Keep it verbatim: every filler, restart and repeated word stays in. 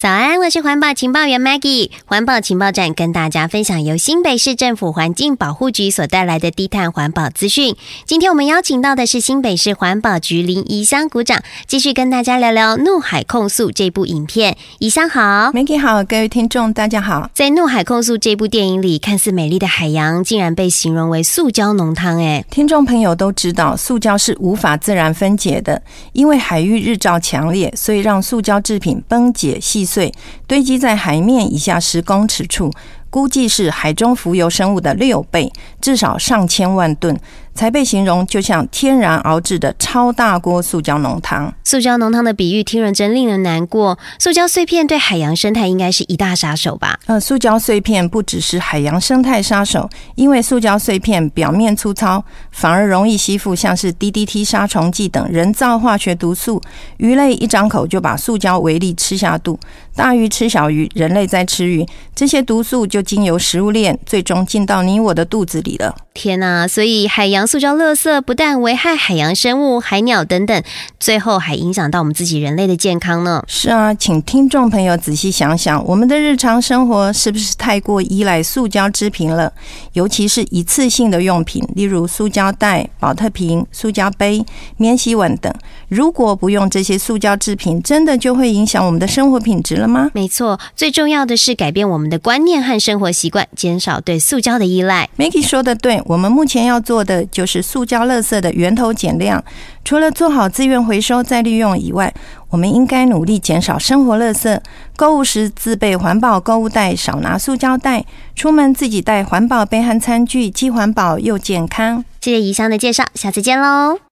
早安，我是环保情报员 Maggie。环保情报站跟大家分享由新北市政府环境保护局所带来的低碳环保资讯。今天我们邀请到的是新北市环保局林宜香股长，继续跟大家聊聊《怒海控诉》这部影片。宜香好。 Maggie 好，各位听众大家好。 在《怒海控诉》这部电影里，看似美丽的海洋竟然被形容为塑胶浓汤。哎， 听众朋友都知道，塑胶是无法自然分解的，因为海域日照强烈，所以让塑胶制品崩解细碎，堆积在海面以下十公尺处，估计是海中浮游生物的六倍，至少上千万吨，才被形容就像天然熬制的超大锅塑胶浓汤。 塑胶浓汤的比喻听人真令人难过。塑胶碎片对海洋生态应该是一大杀手吧？ 呃，塑胶碎片不只是海洋生态杀手，因为塑胶碎片表面粗糙，反而容易吸附像是 D D T 杀虫剂等人造化学毒素。鱼类一张口就把塑胶微粒吃下肚，大鱼吃小鱼，人类在吃鱼，这些毒素就经由食物链最终进到你我的肚子里了。 天哪，所以海洋塑胶垃圾不但危害海洋生物、海鸟等等，最后还影响到我们自己人类的健康呢。 是啊，请听众朋友仔细想想，我们的日常生活是不是太过依赖塑胶制品了？尤其是一次性的用品，例如塑胶袋、保特瓶、塑胶杯、免洗碗等。如果不用这些塑胶制品，真的就会影响我们的生活品质了吗？ 没错，最重要的是改变我们的观念和生活习惯，减少对塑胶的依赖。 Maggie 说的对，我们目前要做的就是塑胶垃圾的源头减量。除了做好资源回收再利用以外，我们应该努力减少生活垃圾，购物时自备环保购物袋，少拿塑胶袋，出门自己带环保杯和餐具，既环保又健康。 谢谢宜香的介绍，下次见喽。